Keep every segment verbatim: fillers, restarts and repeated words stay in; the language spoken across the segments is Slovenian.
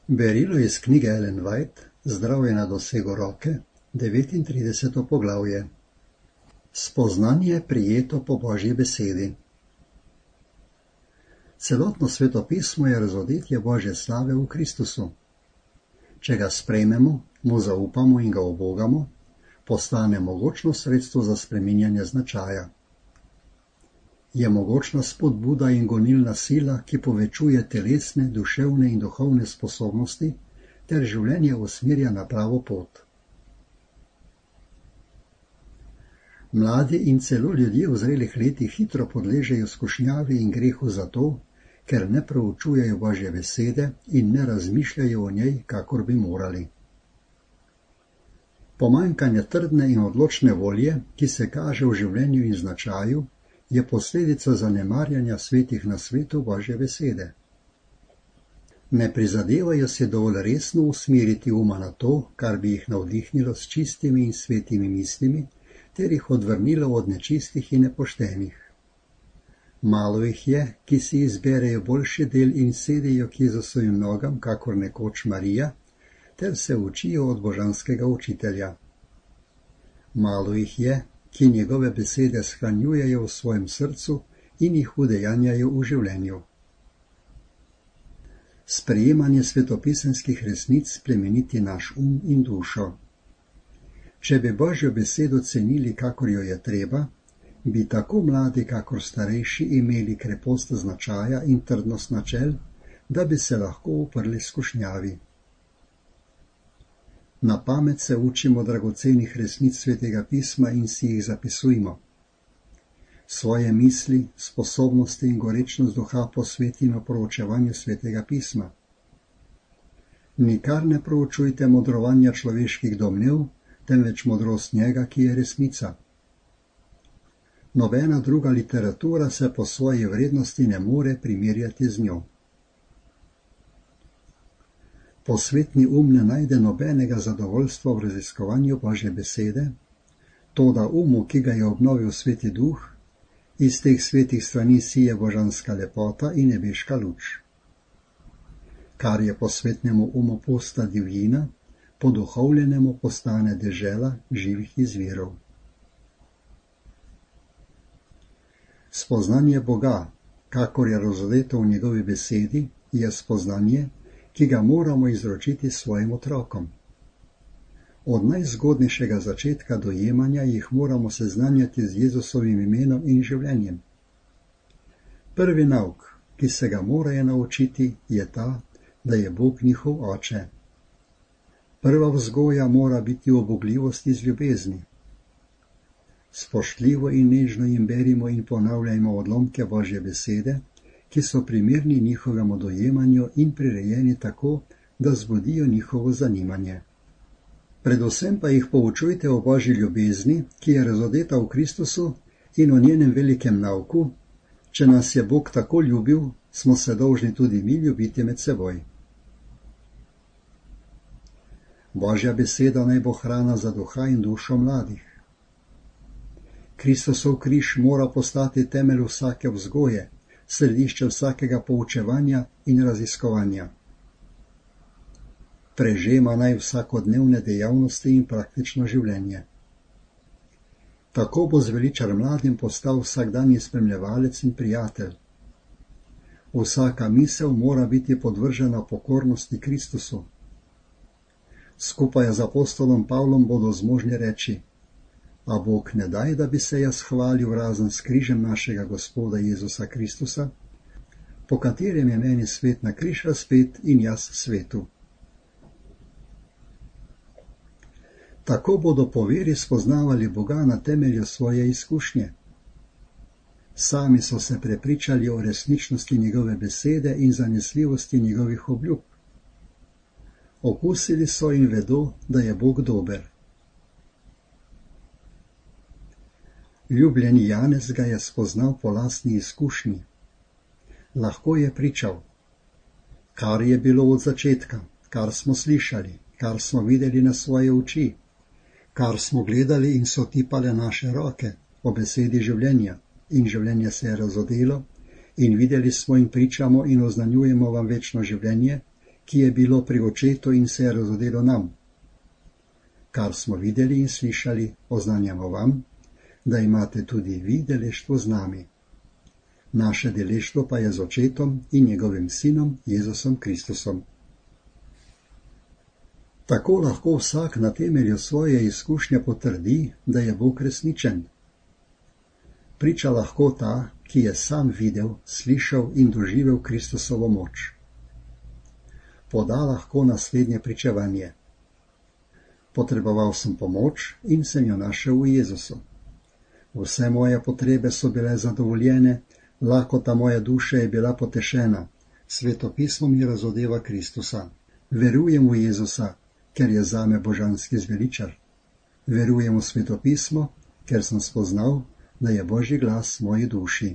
Berilo iz knjige Ellen White, Zdravje na dosegu roke, devetintrideseto poglavje. Spoznanje prijeto po Božji besedi. Celotno Sveto pismo je razodetje Božje slave v Kristusu. Če ga sprejmemo, mu zaupamo in ga ubogamo, postane mogočno sredstvo za spreminjanje značaja. Je mogočna spodbuda in gonilna sila, ki povečuje telesne, duševne in duhovne sposobnosti ter življenje usmerja na pravo pot. Mladi in celo ljudje v zrelih letih hitro podležejo skušnjavi in grehu zato, ker ne proučujejo Božje besede in ne razmišljajo o njej, kakor bi morali. Pomanjkanje trdne in odločne volje, ki se kaže v življenju in značaju, je posledica zanemarjanja svetih nasvetov Božje besede. Ne prizadevajo se dovolj resno usmeriti uma na to, kar bi jih navdihnilo s čistimi in svetimi mislimi, ter jih odvrnilo od nečistih in nepoštenih. Malo jih je, ki si izberejo boljši del in sedijo k Jezusovim nogam, kakor nekoč Marija, ter se učijo od božanskega učitelja. Malo jih je, ki njegove besede shranjujejo v svojem srcu in jih udejanjajo v življenju. Sprejemanje svetopisemskih resnic plemeniti naš um in dušo. Če bi Božjo besedo cenili, kakor jo je treba, bi tako mladi, kakor starejši imeli krepost značaja in trdnost načel, da bi se lahko uprli skušnjavi. Na pamet se učimo dragocenih resnic Svetega pisma in si jih zapisujmo. Svoje misli, sposobnosti in gorečnost duha posvetimo proučevanju Svetega pisma. Nikar ne proučujte modrovanja človeških domnev, temveč modrost njega, ki je resnica. Nobena druga literatura se po svoji vrednosti ne more primerjati z njo. Posvetni um ne najde nobenega zadovoljstva v raziskovanju Božje besede, toda umu, ki ga je obnovil Sveti Duh, iz teh svetih strani sije božanska lepota in nebeška luč. Kar je posvetnemu umu pusta divjina, poduhovljenemu postane dežela živih izvirov. Spoznanje Boga, kakor je razodeto v njegovi besedi, je spoznanje, ki ga moramo izročiti svojim otrokom. Od najzgodnejšega začetka dojemanja jih moramo seznanjati z Jezusovim imenom in življenjem. Prvi nauk, ki se ga morajo naučiti, je ta, da je Bog njihov oče. Prva vzgoja mora biti ubogljivost iz ljubezni. Spoštljivo in nežno jim berimo in ponavljajmo odlomke Božje besede, ki so primerni njihovemu dojemanju in prirejeni tako, da zbudijo njihovo zanimanje. Predvsem pa jih poučujte o Božji ljubezni, ki je razodeta v Kristusu, in o njenem velikem nauku: če nas je Bog tako ljubil, smo se dolžni tudi mi ljubiti med seboj. Božja beseda naj bo hrana za duha in dušo mladih. Kristusov križ mora postati temelj vsake vzgoje, središče vsakega poučevanja in raziskovanja. Prežema naj vsakodnevne dejavnosti in praktično življenje. Tako bo zveličar mladim postal vsakdanji spremljevalec in prijatelj. Vsaka misel mora biti podvržena pokornosti Kristusu. Skupaj z apostolom Pavlom bodo zmožni reči: a Bog ne daj, da bi se jaz hvalil razen s križem našega Gospoda Jezusa Kristusa, po katerem je meni svet na križ razpet in jaz svetu. Tako bodo po veri spoznavali Boga na temelju svoje izkušnje. Sami so se prepričali o resničnosti njegove besede in zanesljivosti njegovih obljub. Okusili so in vedo, da je Bog dober. Ljubljeni Janez ga je spoznal po lastni izkušnji. Lahko je pričal: kar je bilo od začetka, kar smo slišali, kar smo videli na svoje oči, kar smo gledali in so tipale naše roke o besedi življenja, in življenje se je razodelo, in videli smo in pričamo in oznanjujemo vam večno življenje, ki je bilo pri očetu in se je razodelo nam. Kar smo videli in slišali, oznanjamo vam, da imate tudi vi deleštvo z nami. Naše deleštvo pa je z očetom in njegovim sinom Jezusom Kristusom. Tako lahko vsak na temelju svoje izkušnje potrdi, da je Bog resničen. Priča lahko ta, ki je sam videl, slišal in doživel Kristusovo moč. Poda lahko naslednje pričevanje. Potreboval sem pomoč in sem jo našel v Jezusu. Vse moje potrebe so bile zadovoljene, lakota moje duše je bila potešena. Sveto pismo mi razodeva Kristusa. Verujem v Jezusa, ker je zame božanski zveličar. Verujem v Sveto pismo, ker sem spoznal, da je Božji glas v moji duši.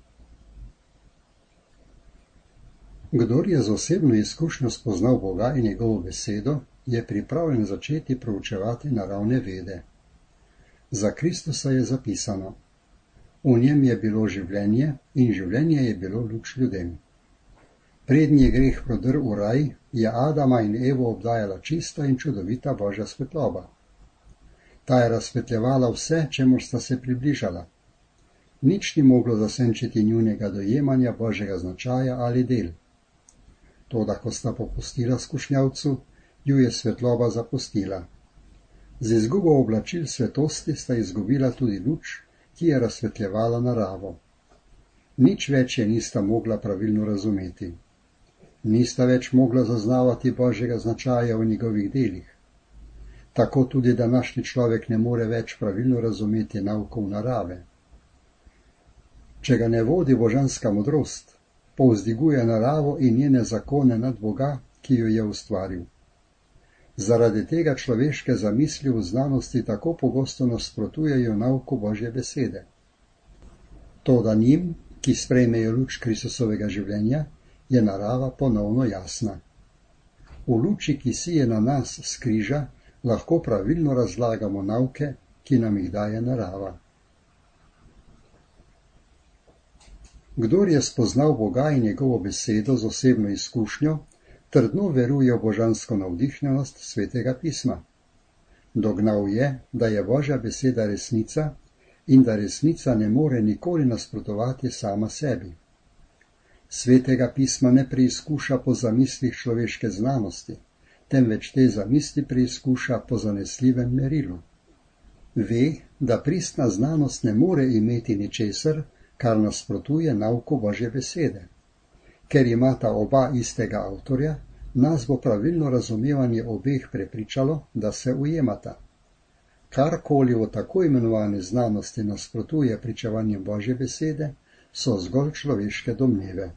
Kdor je z osebno izkušnjo spoznal Boga in njegovo besedo, je pripravljen začeti proučevati naravne vede. Za Kristusa je zapisano: v njem je bilo življenje in življenje je bilo luč ljudem. Prednji je greh prodrl v raj, je Adama in Evo obdajala čista in čudovita Božja svetloba. Ta je razsvetljevala vse, čemur sta se približala. Nič ni moglo zasenčiti njunega dojemanja Božjega značaja ali del. Toda, ko sta popustila skušnjavcu, ju je svetloba zapustila. Z izgubo oblačil svetosti sta izgubila tudi luč, ki je razsvetljevala naravo. Nič več je nista mogla pravilno razumeti. Nista več mogla zaznavati Božjega značaja v njegovih delih. Tako tudi današnji človek ne more več pravilno razumeti naukov narave. Če ga ne vodi božanska modrost, povzdiguje naravo in njene zakone nad Boga, ki jo je ustvaril. Zaradi tega človeške zamisli v znanosti tako pogosto nasprotujejo nauku Božje besede. Toda njim, ki sprejmejo luč Kristusovega življenja, je narava ponovno jasna. V luči, ki sije na nas s križa, lahko pravilno razlagamo nauke, ki nam jih daje narava. Kdor je spoznal Boga in njegovo besedo z osebno izkušnjo, trdno veruje v božansko navdihnjenost Svetega pisma. Dognal je, da je Božja beseda resnica in da resnica ne more nikoli nasprotovati sama sebi. Svetega pisma ne preizkuša po zamislih človeške znanosti, temveč te zamisli preizkuša po zanesljivem merilu. Ve, da pristna znanost ne more imeti ničesar, kar nasprotuje nauku Božje besede. Ker imata oba istega avtorja, nas bo pravilno razumevanje obeh prepričalo, da se ujemata. Karkoli v tako imenovane znanosti nasprotuje pričevanjem Božje besede, so zgolj človeške domneve.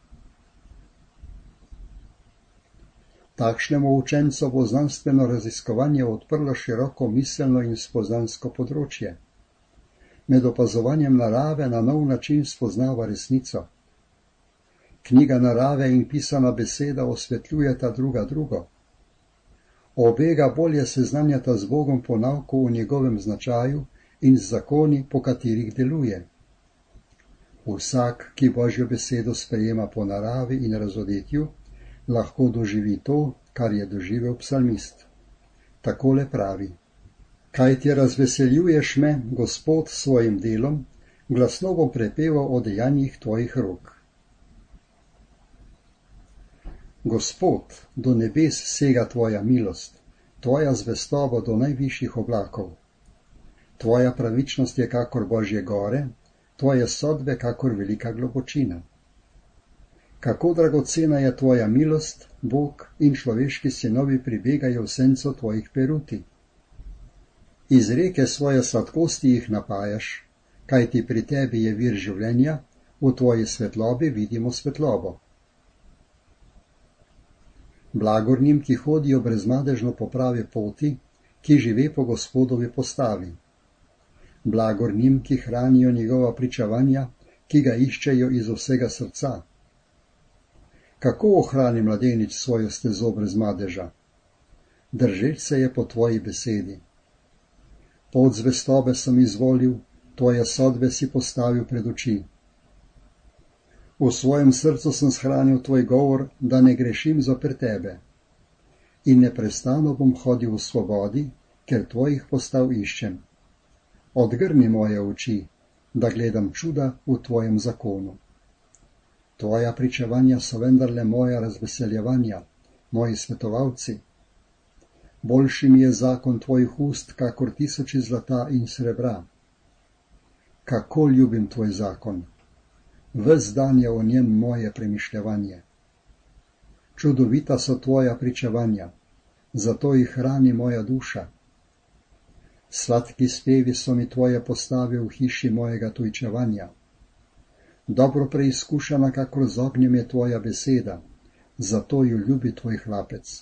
Takšnemu učencu bo znanstveno raziskovanje odprlo široko miselno in spoznansko področje. Med opazovanjem narave na nov način spoznava resnico. Knjiga narave in pisana beseda osvetljujeta druga drugo. Obega bolje seznanjata z Bogom po nauku o njegovem značaju in z zakoni, po katerih deluje. Vsak, ki Božjo besedo sprejema po naravi in razodetju, lahko doživi to, kar je doživel psalmist. Takole pravi: Kaj ti razveseljuješ me, Gospod, s svojim delom, glasno bom prepeval o dejanjih tvojih rok. Gospod, do nebes sega tvoja milost, tvoja zvestoba do najvišjih oblakov. Tvoja pravičnost je kakor Božje gore, tvoje sodbe kakor velika globočina. Kako dragocena je tvoja milost, Bog, in človeški sinovi pribegajo v senco tvojih peruti. Iz reke svoje sladkosti jih napajaš, kajti pri tebi je vir življenja, v tvoji svetlobi vidimo svetlobo. Blagor njim, ki hodijo brezmadežno po pravi poti, ki žive po Gospodovi postavi. Blagor njim, ki hranijo njegova pričevanja, ki ga iščejo iz vsega srca. Kako ohrani mladenič svojo stezo brez madeža? Držeč se je po tvoji besedi. Pot zvestobe sem izvolil, tvoje sodbe si postavil pred oči. V svojem srcu sem shranil tvoj govor, da ne grešim zoper tebe. In neprestano bom hodil v svobodi, ker tvojih postav iščem. Odgrni moje oči, da gledam čuda v tvojem zakonu. Tvoja pričevanja so vendarle moja razveseljevanja, moji svetovalci. Boljši mi je zakon tvojih ust, kakor tisoči zlata in srebra. Kako ljubim tvoj zakon! Ves dan je o njem moje premišljevanje. Čudovita so tvoja pričevanja, zato jih hrani moja duša. Sladki spevi so mi tvoje postave v hiši mojega tujčevanja. Dobro preizkušana, kakor z ognjem je tvoja beseda, zato jo ljubi tvoj hlapec.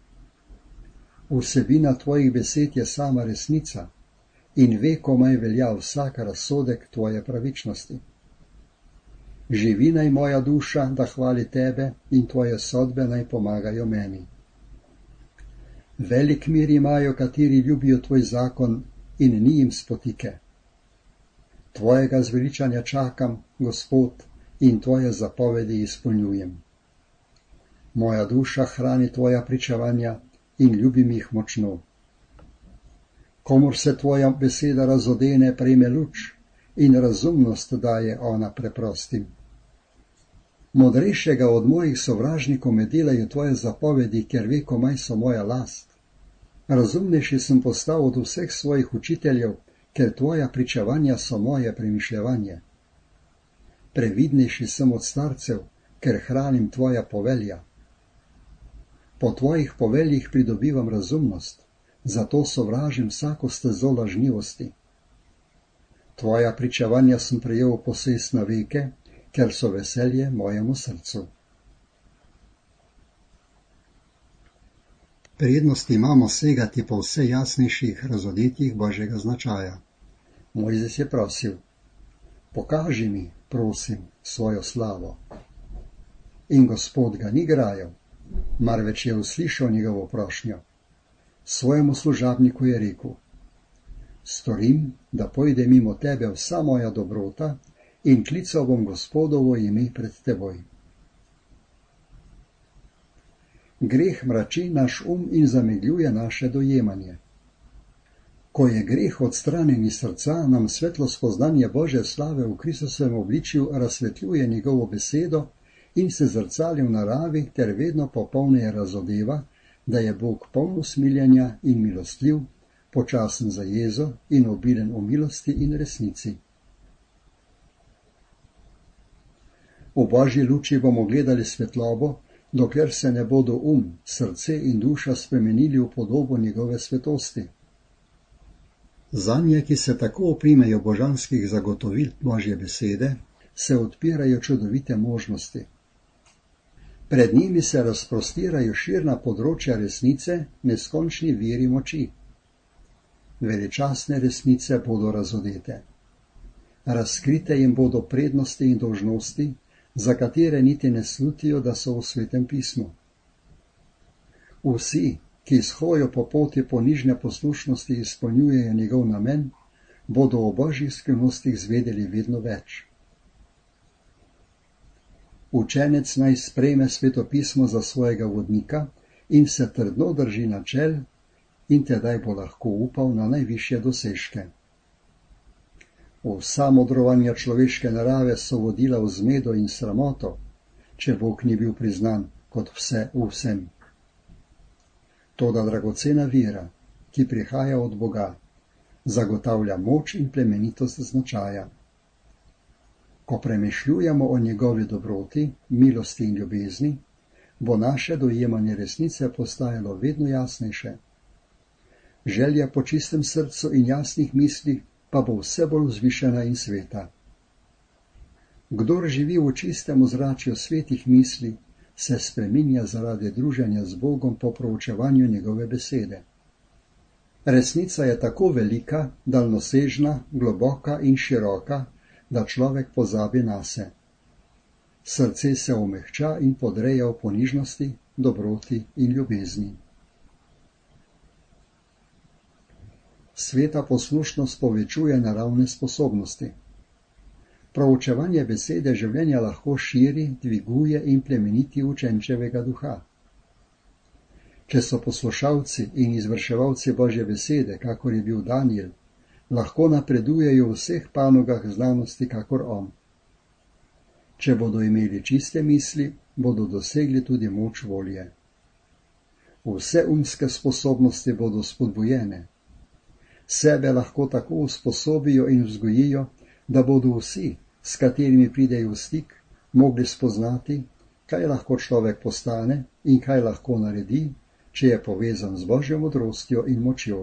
Vsebina tvojih besed je sama resnica in ve, komaj velja vsak razsodek tvoje pravičnosti. Živi naj moja duša, da hvali tebe, in tvoje sodbe naj pomagajo meni. Velik mir imajo, kateri ljubijo tvoj zakon, in ni jim spotike. Tvojega zveličanja čakam, Gospod, in tvoje zapovedi izpolnjujem. Moja duša hrani tvoja pričevanja in ljubim jih močno. Komur se tvoja beseda razodene, prejme luč, in razumnost daje ona preprostim. Modrejšega od mojih sovražnikov me delajo tvoje zapovedi, ker ve, komaj so moja last. Razumnejši sem postal od vseh svojih učiteljev, ker tvoja pričevanja so moje premišljevanje. Previdnejši sem od starcev, ker hranim tvoja povelja. Po tvojih poveljih pridobivam razumnost, zato sovražim vsako stezo lažnivosti. Tvoja pričevanja sem prejel v posest na veke, ker so veselje mojemu srcu. Prednost imamo segati po vse jasnejših razodetjih Božjega značaja. Mojzes je prosil: pokaži mi, prosim, svojo slavo. In Gospod ga ni grajal, marveč je uslišal njegovo prošnjo. Svojemu služabniku je rekel: storim, da pojde mimo tebe vsa moja dobrota in klical bom Gospodovo ime pred teboj. Greh mrači naš um in zamegljuje naše dojemanje. Ko je greh odstranjen iz srca, nam svetlo spoznanje Božje slave v Kristusovem obličju razsvetljuje njegovo besedo in se zrcali v naravi ter vedno popolneje razodeva, da je Bog poln usmiljenja in milostljiv, počasen za jezo in obilen v milosti in resnici. V Božji luči bomo gledali svetlobo, dokler se ne bodo um, srce in duša spremenili v podobo njegove svetosti. Zanje, ki se tako oprimejo božanskih zagotovil Božje besede, se odpirajo čudovite možnosti. Pred njimi se razprostirajo širna področja resnice, neskončni viri moči. Veličastne resnice bodo razodete. Razkrite jim bodo prednosti in dolžnosti, za katere niti ne slutijo, da so v Svetem pismu. Vsi, ki s hojo po poti ponižne poslušnosti izpolnjujejo njegov namen, bodo o Božjih skrivnostih zvedeli vedno več. Učenec naj sprejme Sveto pismo za svojega vodnika in se trdno drži načel, in tedaj bo lahko upal na najvišje dosežke. Vsa modrovanja človeške narave so vodila v zmedo in sramoto, če Bog ni bil priznan kot vse v vsem. Toda dragocena vera, ki prihaja od Boga, zagotavlja moč in plemenitost značaja. Ko premišljujemo o njegovi dobroti, milosti in ljubezni, bo naše dojemanje resnice postajalo vedno jasnejše. Želja po čistem srcu in jasnih mislih pa bo vse bolj vzvišena in sveta. Kdor živi v čistem ozračju svetih misli, se spreminja zaradi druženja z Bogom po proučevanju njegove besede. Resnica je tako velika, daljnosežna, globoka in široka, da človek pozabi nase. Srce se omehča in podreja v ponižnosti, dobroti in ljubezni. Sveta poslušnost povečuje naravne sposobnosti. Proučevanje besede življenja lahko širi, dviguje in plemeniti učenčevega duha. Če so poslušalci in izvrševalci Božje besede, kakor je bil Danijel, lahko napredujejo v vseh panogah znanosti, kakor on. Če bodo imeli čiste misli, bodo dosegli tudi moč volje. Vse umske sposobnosti bodo spodbujene. Sebe lahko tako usposobijo in vzgojijo, da bodo vsi, s katerimi pridejo v stik, mogli spoznati, kaj lahko človek postane in kaj lahko naredi, če je povezan z Božjo modrostjo in močjo.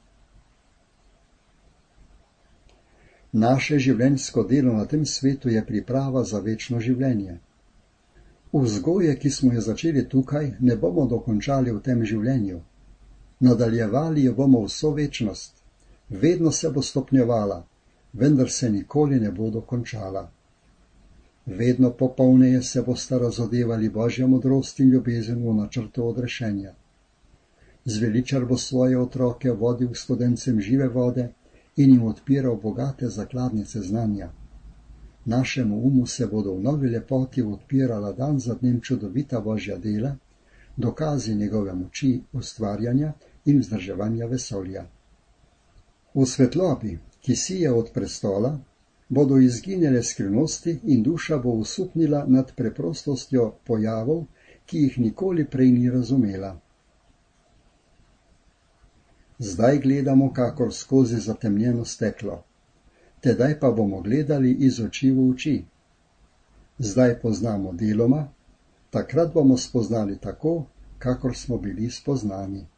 Naše življenjsko delo na tem svetu je priprava za večno življenje. Vzgoje, ki smo jo začeli tukaj, ne bomo dokončali v tem življenju. Nadaljevali jo bomo vso večnost. Vedno se bo stopnjevala, vendar se nikoli ne bo dokončala. Vedno popolneje se bosta razodevali Božja modrost in ljubezen v načrtu odrešenja. Zveličar bo svoje otroke vodil k studencem žive vode in jim odpiral bogate zakladnice znanja. Našemu umu se bodo v novi lepoti odpirala dan za dnem čudovita Božja dela, dokazi njegove moči ustvarjanja in vzdrževanja vesolja. V svetlobi, ki sije od prestola, bodo izginjale skrivnosti in duša bo usupnila nad preprostostjo pojavov, ki jih nikoli prej ni razumela. Zdaj gledamo kakor skozi zatemnjeno steklo. Tedaj pa bomo gledali iz oči v oči. Zdaj poznamo deloma, takrat bomo spoznali tako, kakor smo bili spoznani.